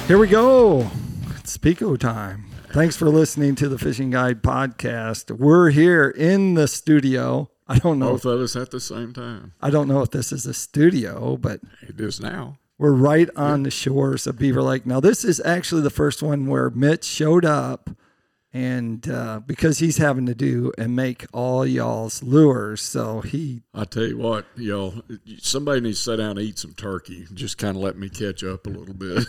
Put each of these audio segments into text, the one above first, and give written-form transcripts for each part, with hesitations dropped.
Here we go. It's Pico time. Thanks for listening to the Fishing Guide podcast. We're here in the studio. I don't know. Both of us at the same time. I don't know if this is a studio, but It is now. we're right on the shores of Beaver Lake. Now, this is actually the first one where Mitch showed up, and because he's having to do and make all y'all's lures, so I tell you what, y'all, somebody needs to sit down and eat some turkey. Just kind of let me catch up a little bit.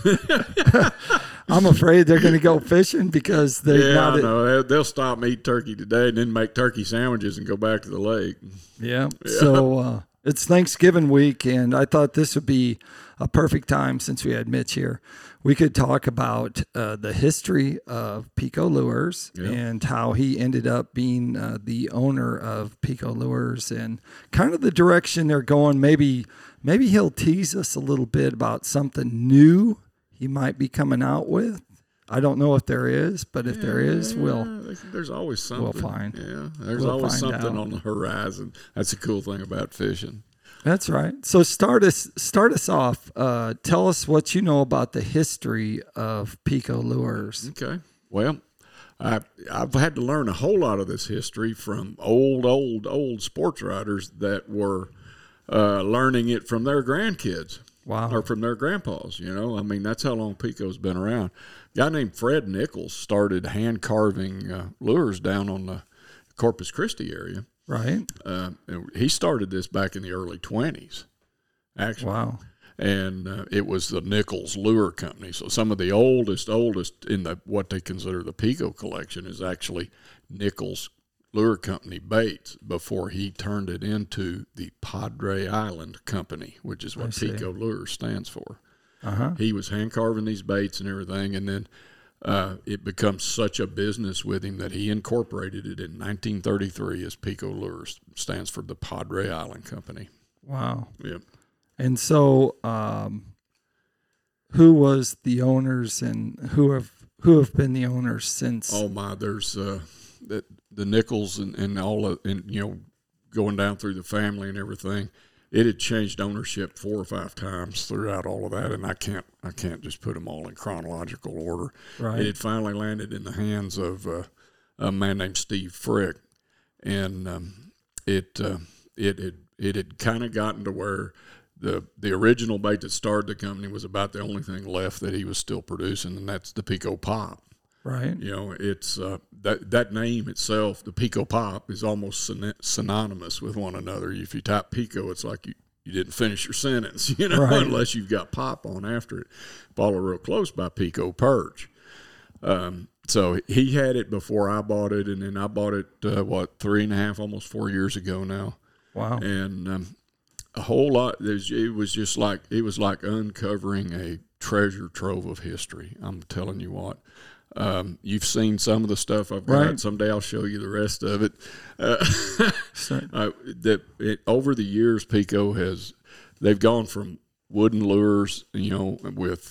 I'm afraid they're going to go fishing because they're Yeah, I know. They'll stop and eat turkey today and then make turkey sandwiches and go back to the lake. Yeah. So it's Thanksgiving week, and I thought this would be a perfect time since we had Mitch here. We could talk about the history of Pico Lures and how he ended up being the owner of Pico Lures and kind of the direction they're going. Maybe he'll tease us a little bit about something new he might be coming out with. I don't know if there is, but if there is, there's always something. We'll find. Yeah, there's We'll always find something out. on the horizon. That's the cool thing about fishing. That's right. So start us off. Tell us what you know about the history of Pico Lures. Okay. Well, I've had to learn a whole lot of this history from old sports writers that were learning it from their grandkids. Wow. Or from their grandpas, you know. I mean, that's how long Pico's been around. A guy named Fred Nichols started hand carving lures down on the Corpus Christi area. Right. And he started this back in the early 20s, actually. Wow. And it was the Nichols Lure Company. So some of the oldest in what they consider the Pico collection is actually Nichols Lure Company baits before he turned it into the Padre Island Company, which is what Pico Lure stands for. Uh-huh. He was hand carving these baits and everything, and then it becomes such a business with him that he incorporated it in 1933 as Pico Lures, stands for the Padre Island Company. Wow. Yep. And so, who was the owners, and who have been the owners since? Oh my, there's the Nichols and all of, and you know, going down through the family and everything. It had changed ownership 4 or 5 times throughout all of that, and I can't just put them all in chronological order. Right. It had finally landed in the hands of a man named Steve Frick, and it had kind of gotten to where the original bait that started the company was about the only thing left that he was still producing, and that's the Pico Pop. Right. You know, it's that name itself, the Pico Pop, is almost synonymous with one another. If you type Pico, it's like you didn't finish your sentence, you know, Right. unless you've got Pop on after it. Follow real close by Pico Perch. So he had it before I bought it, and then I bought it, 3.5, almost 4 years ago now. Wow. And a whole lot, it was like uncovering a treasure trove of history. I'm telling you what. You've seen some of the stuff I've got. Right. Someday I'll show you the rest of it. Over the years, Pico they've gone from wooden lures, you know, with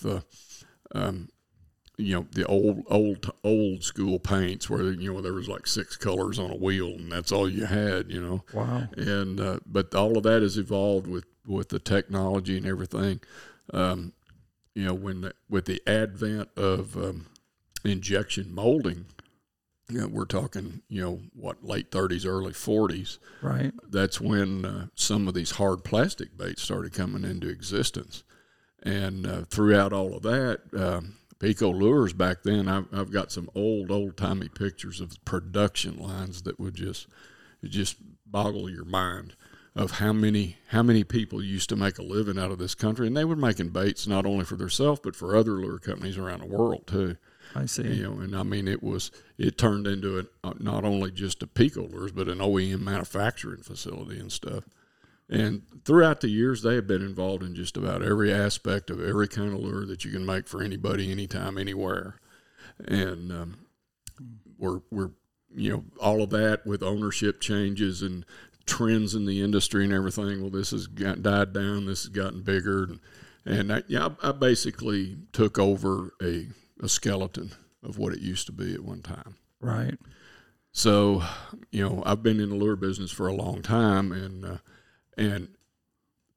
you know, the old school paints where, you know, there was like 6 colors on a wheel and that's all you had, you know. Wow. And but all of that has evolved with the technology and everything. You know, with the advent of injection molding, you know, we're talking, you know, late 30s, early 40s. Right. That's when some of these hard plastic baits started coming into existence. And throughout all of that, Pico Lures back then, I've got some old-timey pictures of production lines that would just boggle your mind of how many people used to make a living out of this country. And they were making baits not only for themselves, but for other lure companies around the world too. I see. You know, and I mean, it turned into not only just a Pico Lures, but an OEM manufacturing facility and stuff. And throughout the years, they have been involved in just about every aspect of every kind of lure that you can make for anybody, anytime, anywhere. And we're you know, all of that with ownership changes and trends in the industry and everything. Well, this has died down. This has gotten bigger, and I basically took over a skeleton of what it used to be at one time. Right. So, you know, I've been in the lure business for a long time, and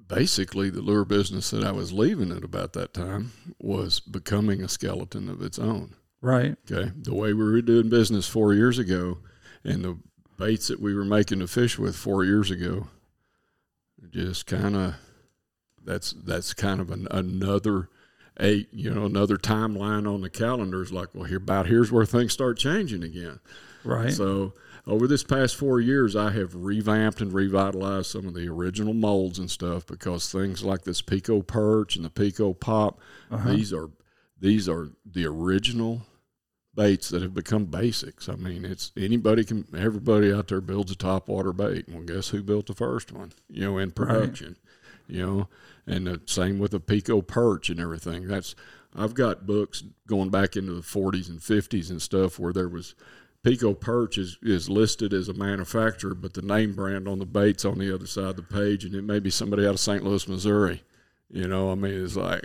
basically the lure business that I was leaving at about that time was becoming a skeleton of its own. Right. Okay. The way we were doing business 4 years ago and the baits that we were making the fish with 4 years ago, just kind of, that's kind of another another timeline on the calendar is like, well, here's where things start changing again. Right. So over this past 4 years, I have revamped and revitalized some of the original molds and stuff, because things like this Pico Perch and the Pico Pop, these are the original baits that have become basics. I mean, everybody out there builds a topwater bait. Well, guess who built the first one? In production. Right. And the same with the Pico Perch and everything. I've got books going back into the 40s and 50s and stuff where there was Pico Perch is listed as a manufacturer, but the name brand on the bait's on the other side of the page, and it may be somebody out of St. Louis, Missouri. I mean, it's like,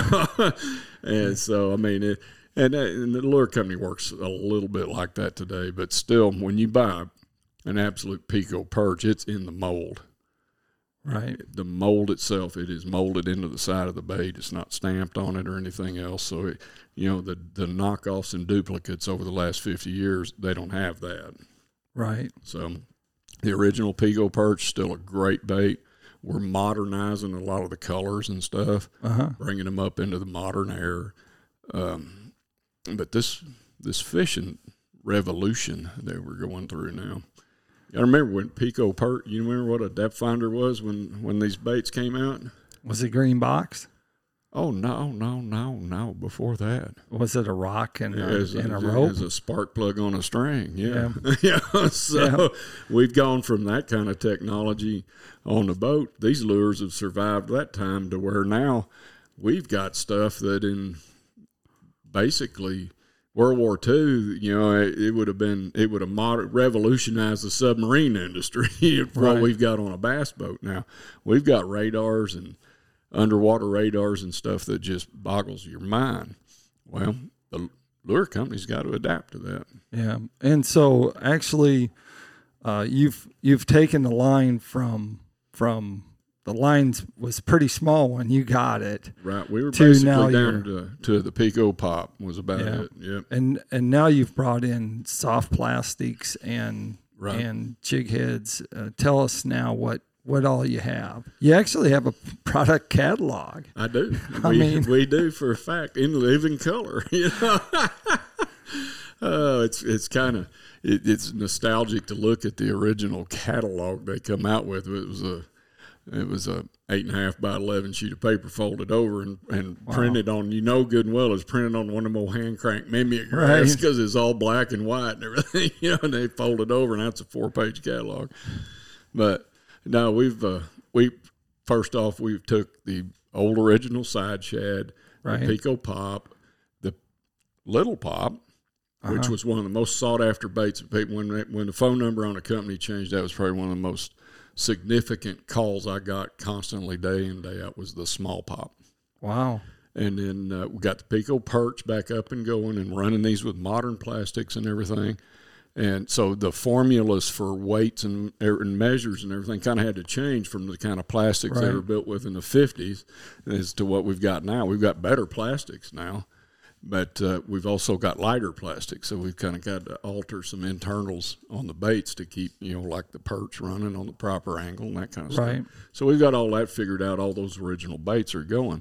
and so, I mean, and the lure company works a little bit like that today, but still, when you buy an absolute Pico Perch, it's in the mold. Right. The mold itself, it is molded into the side of the bait. It's not stamped on it or anything else. So, the knockoffs and duplicates over the last 50 years, they don't have that. Right. So the original Pico Perch, still a great bait. We're modernizing a lot of the colors and stuff, bringing them up into the modern era. But this fishing revolution that we're going through now, I remember when Pico Perch, you remember what a depth finder was when these baits came out? Was it green box? Oh, no, before that. Was it a rock and a rope? It was a spark plug on a string, yeah. So we've gone from that kind of technology on the boat. These lures have survived that time to where now we've got stuff that in basically World War II, it would have revolutionized the submarine industry. What we've got on a bass boat now, we've got radars and underwater radars and stuff that just boggles your mind. Well, the lure company's got to adapt to that. Yeah, and so actually, you've taken the line from the lines was pretty small when you got it. Right. We were basically down to the Pico Pop was about it. Yep. And now you've brought in soft plastics and jig heads. Tell us now what all you have. You actually have a product catalog. I do. We do for a fact in living color. It's kind of it's nostalgic to look at the original catalog they come out with. It was a 8.5 by 11 sheet of paper folded over and printed on, good and well, it's printed on one of them old hand crank mimeographs because it's all black and white and everything, and they fold it over, and that's a 4-page catalog. But no, we first off, we took the old original side shad, the Pico Pop, the Little Pop, which was one of the most sought after baits of people. When the phone number on the company changed, that was probably one of the most significant calls I got constantly day in, day out was the small pop. Wow. And then we got the Pico Perch back up and going and running these with modern plastics and everything. And so the formulas for weights and measures and everything kind of had to change from the kind of plastics they were built with in the 50s as to what we've got now. We've got better plastics now, but we've also got lighter plastics. So we've kind of got to alter some internals on the baits to keep, like the perch running on the proper angle and that kind of stuff. So we've got all that figured out. All those original baits are going.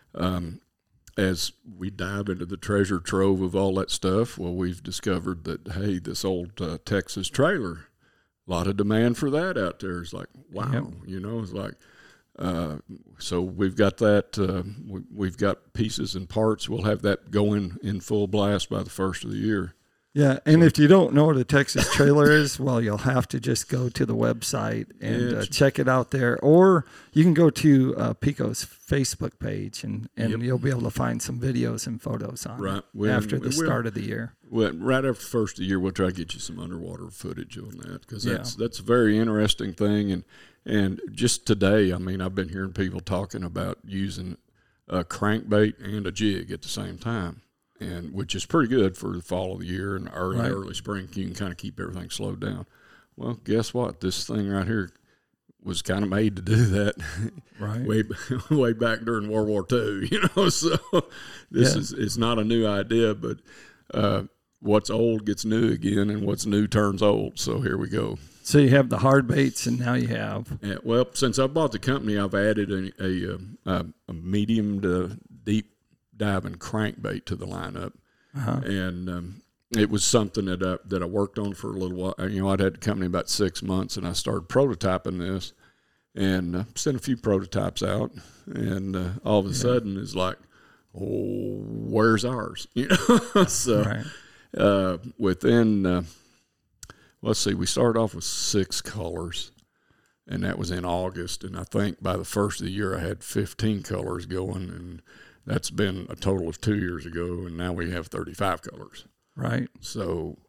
As we dive into the treasure trove of all that stuff, well, we've discovered that, hey, this old Texas trailer, a lot of demand for that out there. It's like, wow, it's like, so we've got that. We've got pieces and parts. We'll have that going in full blast by the first of the year. Yeah, and if you don't know what a Texas trailer is, well, you'll have to just go to the website and check it out there. Or you can go to Pico's Facebook page, and you'll be able to find some videos and photos on it after the start of the year. Well, right after the first of the year, we'll try to get you some underwater footage on that because that's a very interesting thing. And just today, I mean, I've been hearing people talking about using a crankbait and a jig at the same time. And which is pretty good for the fall of the year and early spring. You can kind of keep everything slowed down. Well, guess what? This thing right here, was kind of made to do that, Right. way back during World War II. So it's not a new idea, but what's old gets new again, and what's new turns old. So here we go. So you have the hard baits, and now you have. Yeah, well, since I bought the company, I've added a medium to deep diving crankbait to the lineup, and it was something that I worked on for a little while. I'd had the company about 6 months, and I started prototyping this, and sent a few prototypes out, and all of a sudden it's like, oh, where's ours? So Right. within let's see, we started off with 6 colors, and that was in August, and I think by the first of the year I had 15 colors going, and that's been a total of 2 years ago, and now we have 35 colors. Right. So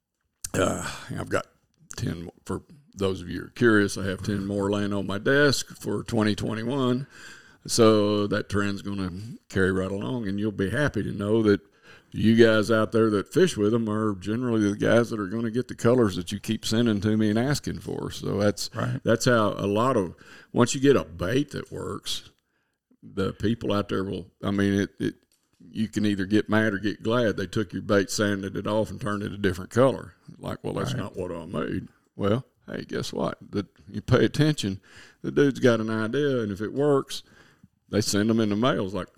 I've got 10, for those of you who are curious, I have 10 more laying on my desk for 2021. So that trend's going to carry right along, and you'll be happy to know that you guys out there that fish with them are generally the guys that are going to get the colors that you keep sending to me and asking for. So that's how a lot of, once you get a bait that works, the people out there will, you can either get mad or get glad they took your bait, sanded it off, and turned it a different color. Like, well, that's not what I made. Well, hey, guess what? That you pay attention. The dude's got an idea, and if it works, they send them in the mail. It's like,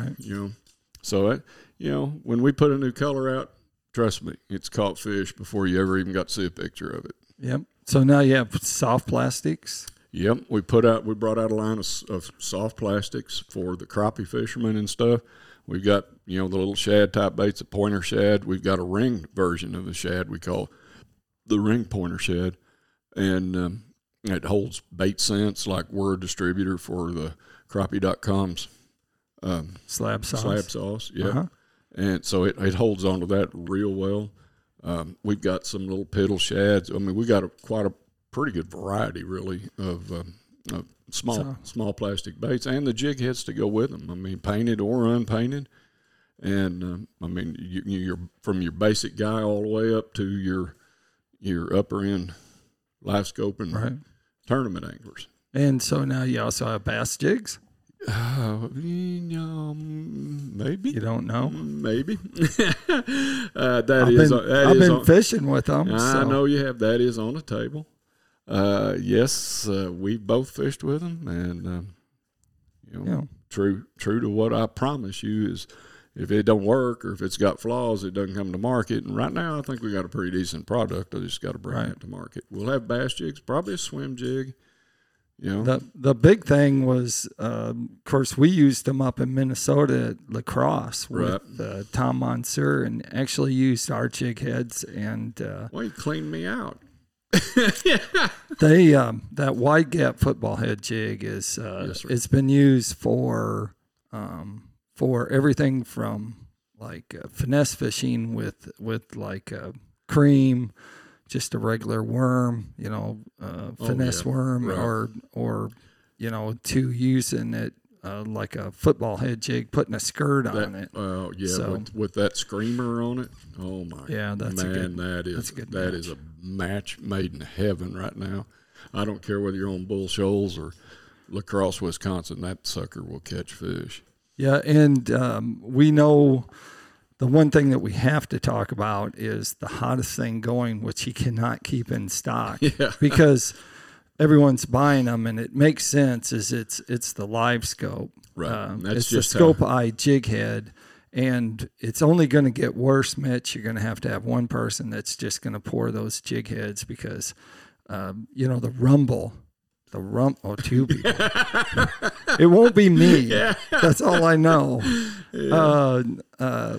So, when we put a new color out, trust me, it's caught fish before you ever even got to see a picture of it. Yep. So now you have soft plastics. Yep. We brought out a line of soft plastics for the crappie fishermen and stuff. We've got, the little shad type baits, a pointer shad. We've got a ring version of the shad we call the ring pointer shad. And it holds bait scents, like we're a distributor for the crappie.com's slab sauce. Yeah. And so it holds on to that real well. We've got some little piddle shads. We got quite a pretty good variety, really, of small plastic baits, and the jig heads to go with them. Painted or unpainted. And you're from your basic guy all the way up to your upper end live scope and tournament anglers. And so now you also have bass jigs. Maybe. You don't know? Maybe. I've been fishing with them. I know you have. That is on the table. Yes, we've both fished with them, and true to what I promise you is, if it don't work or if it's got flaws, it doesn't come to market. And right now, I think we got a pretty decent product. I just got to bring it to market. We'll have bass jigs, probably a swim jig. The big thing was, of course, we used them up in Minnesota at La Crosse with Tom Monsieur, and actually used our jig heads. And well, you cleaned me out. They that wide gap football head jig is it's been used for everything from like finesse fishing with like cream, just a regular worm, finesse worm, or to using it like a football head jig, putting a skirt on it. So, with that screamer on it. Oh my! Yeah, that's man, that is a match made in heaven right now. I don't care whether you're on Bull Shoals or La Crosse, Wisconsin. That sucker will catch fish. Yeah, and we know. The one thing that we have to talk about is the hottest thing going, which he cannot keep in stock because everyone's buying them, and it makes sense. Is it's the Live Scope, right? It's the Scope Eye jig head, and it's only going to get worse, Mitch. You're going to have one person that's just going to pour those jig heads because, the rumble. Two people. It won't be me. Yeah. That's all I know. Yeah.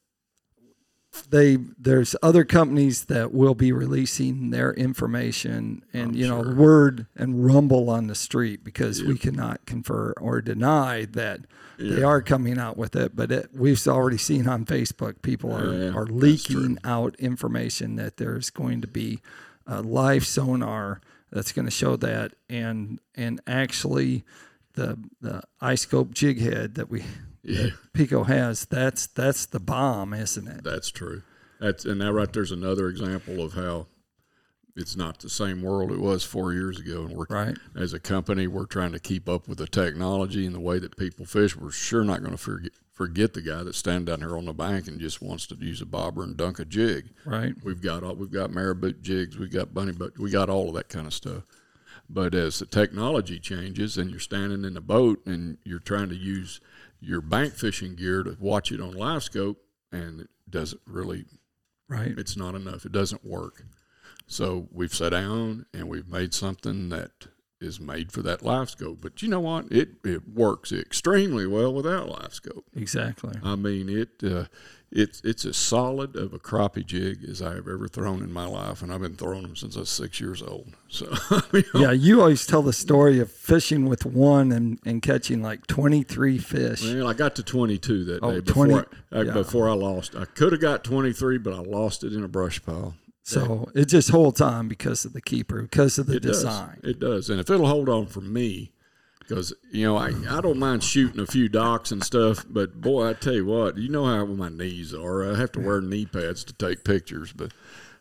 There's other companies that will be releasing their information and word and rumble on the street because we cannot confer or deny that they are coming out with it. But we've already seen on Facebook people are leaking out information that there's going to be a live sonar that's going to show that, and actually the iScope jig head that Pico has, that's the bomb, isn't it? That's true. And that right there's another example of how it's not the same world it was 4 years ago. And we're Right. as a company, we're trying to keep up with the technology and the way that people fish. We're sure not going to forget the guy that's standing down here on the bank and just wants to use a bobber and dunk a jig. Right. We've got marabou jigs, we've got bunny boat, we got all of that kind of stuff. But as the technology changes and you're standing in the boat and you're trying to use your bank fishing gear to watch it on live scope, and it doesn't really, Right. it's not enough. It doesn't work. So we've sat down and we've made something that is made for that live scope. But you know what? It works extremely well without live scope. Exactly. I mean, it's as solid of a crappie jig as I have ever thrown in my life, and I've been throwing them since I was 6 years old. So Yeah, you always tell the story of fishing with one and catching like 23 fish. Well, I got to 22 that Oh, day 20, before I lost. I could have got 23, but I lost it in a brush pile. So it just holds on because of the keeper, because of the It design. does. It does. And if it'll hold on for me, because, I don't mind shooting a few docks and stuff, but, boy, I tell you what, you know how my knees are. I have to wear knee pads to take pictures. But,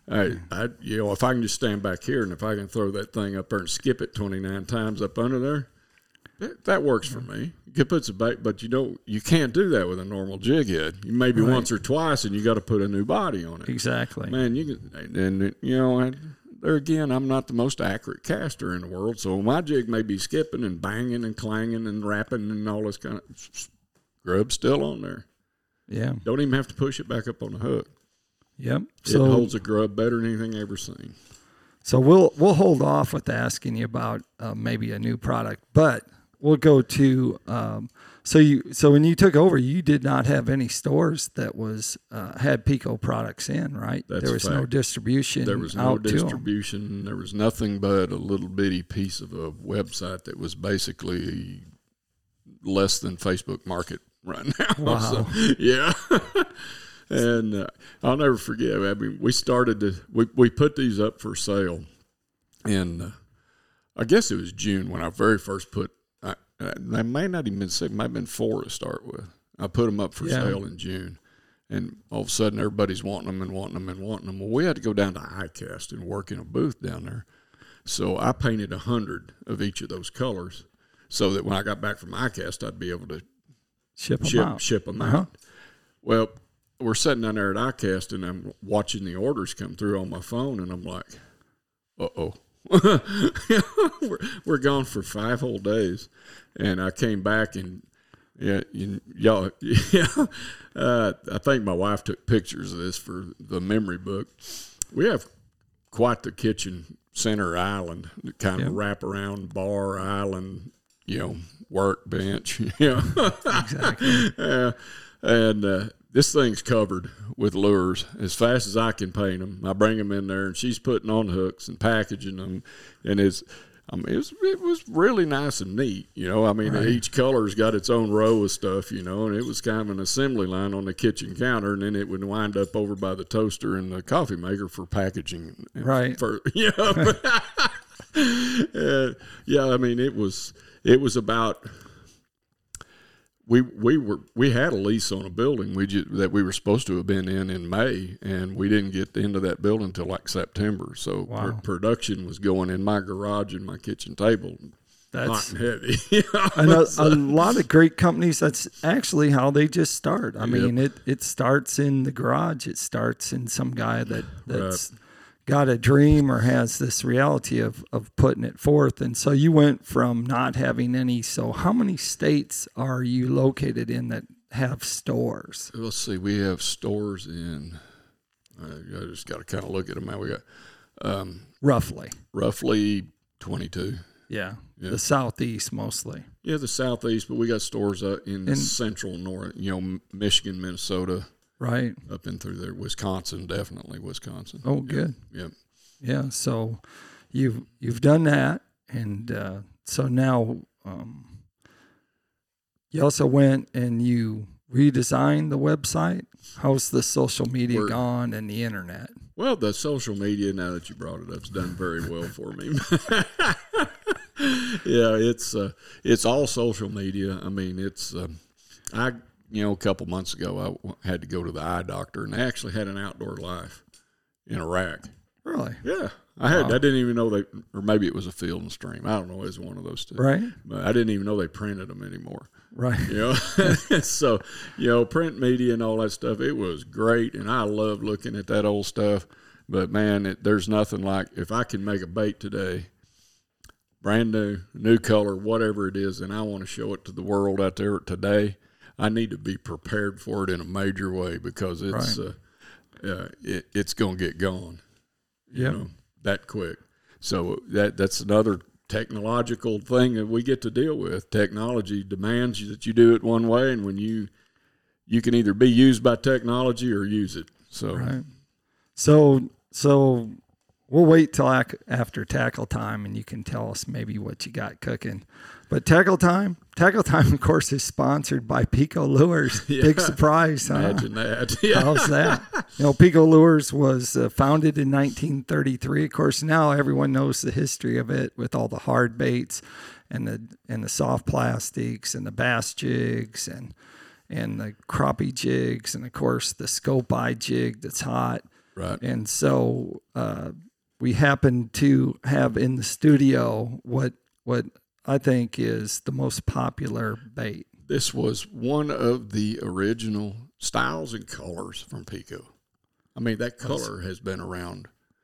if I can just stand back here and if I can throw that thing up there and skip it 29 times up under there, that works for me. You can put some bait, but you can't do that with a normal jig head. You maybe once or twice, and you got to put a new body on it. Exactly. Man, you can, and there again, I'm not the most accurate caster in the world, so my jig may be skipping and banging and clanging and rapping and all this kind of grub's still on there. Yeah. Don't even have to push it back up on the hook. Yep. It holds a grub better than anything I've ever seen. So we'll hold off with asking you about maybe a new product, but we'll go to so when you took over, you did not have any stores that had Pico products in, right? There was no distribution. There was no distribution. There was nothing but a little bitty piece of a website that was basically less than Facebook Market right now. Wow. So, yeah. And I'll never forget. I mean, we put these up for sale, and I guess it was June when I very first put. They may not even been six, might have been 4 to start with. I put them up for sale in June, and all of a sudden everybody's wanting them and wanting them and wanting them. Well, we had to go down to ICAST and work in a booth down there. So I painted 100 of each of those colors, so that when I got back from ICAST, I'd be able to ship them out. Well, we're sitting down there at ICAST, and I'm watching the orders come through on my phone, and I'm like, uh-oh. We're gone for 5 whole days, and I came back and I think my wife took pictures of this for the memory book. We have quite the kitchen center island, kind of wrap around bar island, workbench, Exactly. and this thing's covered with lures as fast as I can paint them. I bring them in there, and she's putting on hooks and packaging them, and it was really nice and neat. Each color's got its own row of stuff, and it was kind of an assembly line on the kitchen counter, and then it would wind up over by the toaster and the coffee maker for packaging. Right. It was about. We had a lease on a building that we were supposed to have been in May, and we didn't get into that building until like September. So production was going in my garage and my kitchen table, hot and heavy. And a lot of great companies, that's actually how they just start. I mean, it starts in the garage. It starts in some guy that's got a dream or has this reality of putting it forth. And so you went from not having any. So how many states are you located in that have stores? Let's see. We have stores in, I just got to kind of look at them now. We got roughly 22. Yeah. The Southeast mostly. Yeah, the Southeast, but we got stores in the central north, Michigan, Minnesota. Right. Up in through there. Wisconsin, definitely Wisconsin. Oh, good. Yep. Yeah. So you've done that. And so now you also went and you redesigned the website. How's the social media gone and the internet? Well, the social media, now that you brought it up, has done very well for me. Yeah, it's all social media. I mean, a couple months ago, I had to go to the eye doctor, and I actually had an outdoor life in Iraq. Really? Yeah. I didn't even know or maybe it was a Field and Stream. I don't know. It was one of those two. Right. But I didn't even know they printed them anymore. Right. So, print media and all that stuff, it was great. And I love looking at that old stuff. But, man, there's nothing like if I can make a bait today, brand new color, whatever it is, and I want to show it to the world out there today, I need to be prepared for it in a major way because it's it's going to get gone, that quick. So that's another technological thing that we get to deal with. Technology demands that you do it one way, and when you can either be used by technology or use it. So, right. So we'll wait till after tackle time, and you can tell us maybe what you got cooking. But tackle time, of course, is sponsored by Pico Lures. Yeah. Big surprise, huh? Imagine that. Yeah. How's that? Pico Lures was founded in 1933. Of course, now everyone knows the history of it with all the hard baits and the soft plastics and the bass jigs and the crappie jigs and, of course, the scope eye jig that's hot. Right. And so we happen to have in the studio what I think is the most popular bait. This was one of the original styles and colors from Pico. I mean, that color has been around.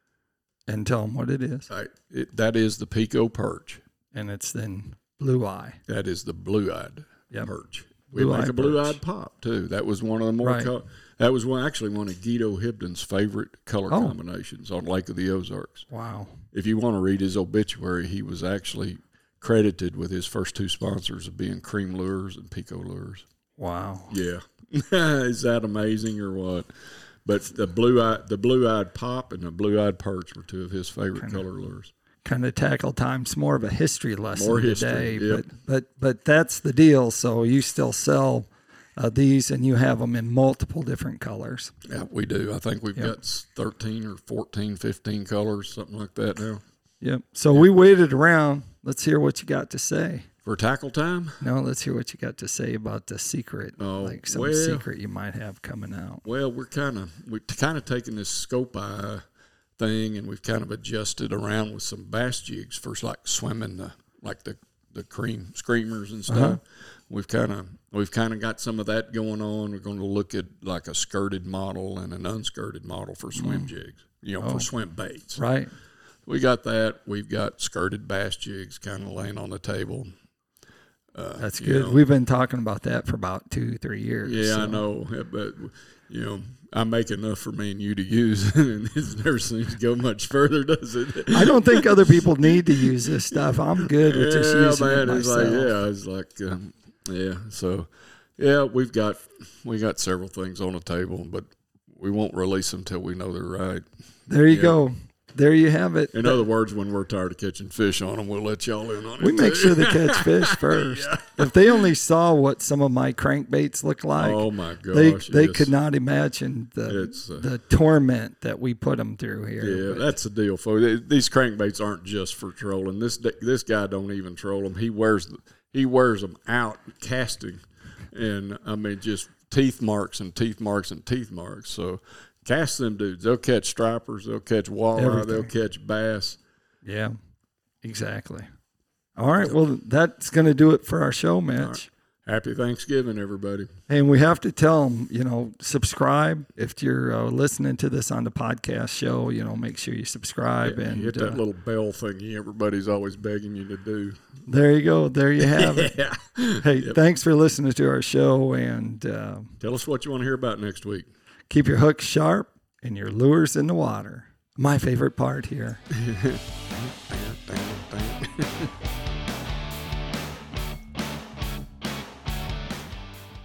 And tell them what it is. That is the Pico perch. And it's then blue eye. That is the blue-eyed perch. We Blue-eyed make a blue-eyed pop, too. That was one of the more that was one of Guido Hibden's favorite color combinations on Lake of the Ozarks. Wow. If you want to read his obituary, he was actually credited with his first two sponsors of being Cream Lures and Pico Lures. Wow. Yeah. Is that amazing or what? But the blue-eyed pop and the blue-eyed perch were two of his favorite color lures. Kind of tackle time's more of a history lesson today, yep. but that's the deal. So you still sell these, and you have them in multiple different colors. Yeah, we do. I think we've got 13 or 14, 15 colors, something like that now. Yep. So we waited around. Let's hear what you got to say. For tackle time? No, let's hear what you got to say about the secret, secret you might have coming out. Well, we're kind of taking this scope eye thing, and we've kind of adjusted around with some bass jigs for like swimming the cream screamers and stuff. Uh-huh. We've kind of got some of that going on. We're going to look at like a skirted model and an unskirted model for swim jigs, for swim baits. Right. We got that. We've got skirted bass jigs kind of laying on the table. That's good. We've been talking about that for about 2-3 years. Yeah, so. I know. But, I make enough for me and you to use, and it never seems to go much further, does it? I don't think other people need to use this stuff. I'm good with just using it myself. So, we got several things on the table, but we won't release them until we know they're right. There you go. There you have it. In other words, when we're tired of catching fish on them, we'll let y'all in on it. We make sure they catch fish first. If they only saw what some of my crankbaits look like, oh my gosh, they could not imagine the torment that we put them through here. Yeah, that's the deal, folks. These crankbaits aren't just for trolling. This guy don't even troll them. He wears them out casting, and I mean just teeth marks and teeth marks and teeth marks. So. Cast them dudes. They'll catch stripers. They'll catch walleye. They'll catch bass. Yeah, exactly. All right. Well, that's going to do it for our show, Mitch. Right. Happy Thanksgiving, everybody. And we have to tell them, subscribe. If you're listening to this on the podcast show, make sure you subscribe. And hit that little bell thingy everybody's always begging you to do. There you go. There you have it. Hey, thanks for listening to our show. And tell us what you want to hear about next week. Keep your hooks sharp and your lures in the water. My favorite part here.